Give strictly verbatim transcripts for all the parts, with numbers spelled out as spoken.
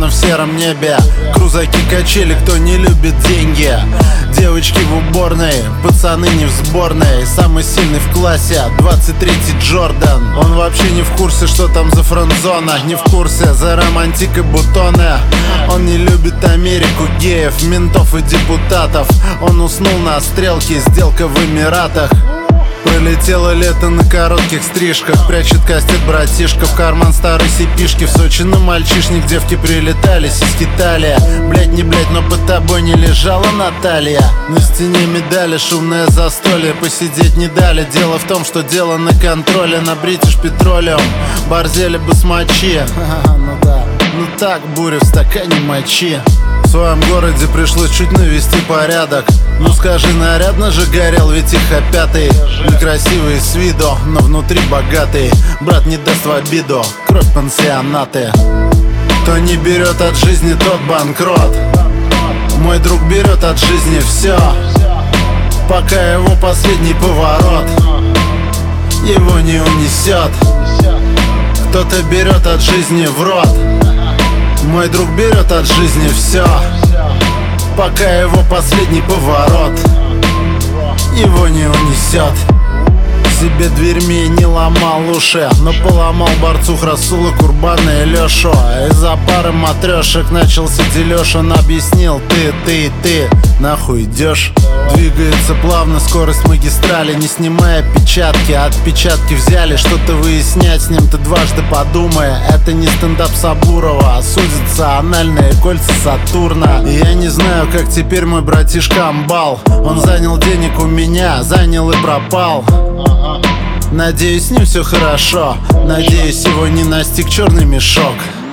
в сером небе. Крузаки, качели, кто не любит деньги. Девочки в уборной, пацаны не в сборной. Самый сильный в классе, двадцать третий Джордан. Он вообще не в курсе, что там за френдзона. Не в курсе, за романтик и бутоны. Он не любит Америку, геев, ментов и депутатов. Он уснул на стрелке, сделка в Эмиратах. Пролетело лето на коротких стрижках. Прячет кастет братишка в карман старой сипишки. В Сочи на мальчишник девки прилетали, сиськи талия. Блять, не блять, но под тобой не лежала Наталья. На стене медали, шумное застолье. Посидеть не дали, дело в том, что дело на контроле. На British Petroleum, борзели басмачи. Ну да, ну так, буря в стакане мочи. В своем городе пришлось чуть навести порядок. Ну скажи, нарядно же горел, ведь их опятый. Некрасивые с виду, но внутри богатый. Брат не даст в обиду, кровь пансионаты. Кто не берет от жизни, тот банкрот. Мой друг берет от жизни все, пока его последний поворот его не унесет. Кто-то берет от жизни в рот. Мой друг берет от жизни все, пока его последний поворот его не унесет. Себе дверьми не ломал уши, но поломал борцух Расула, Курбана и Лешу. Из-за пары матрешек начался дележ. Он объяснил: ты, ты, ты нахуй идешь. Двигается плавно, скорость магистрали, не снимая печатки. Отпечатки взяли, что-то выяснять с ним ты дважды подумай. Это не стендап Сабурова, а судятся анальные кольца Сатурна. И я не знаю, как теперь мой братишка амбал. Он занял денег у меня, занял и пропал. Надеюсь, с ним все хорошо. Надеюсь, его не настиг черный мешок.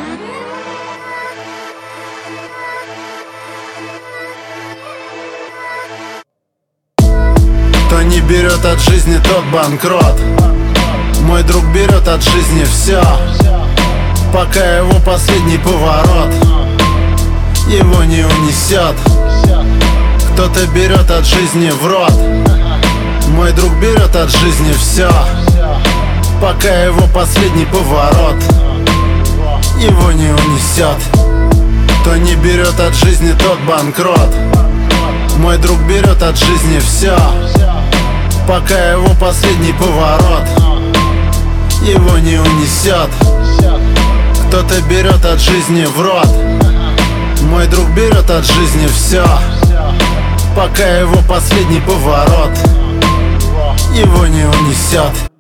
Кто не берет от жизни, тот банкрот. Мой друг берет от жизни все, пока его последний поворот его не унесет. Кто-то берет от жизни в рот. Мой друг берет от жизни все, пока его последний поворот его не унесет. Кто не берет от жизни, тот банкрот. Мой друг берет от жизни все, пока его последний поворот его не унесет. Кто-то берет от жизни в рот. Мой друг берет от жизни все, пока его последний поворот его не унесет.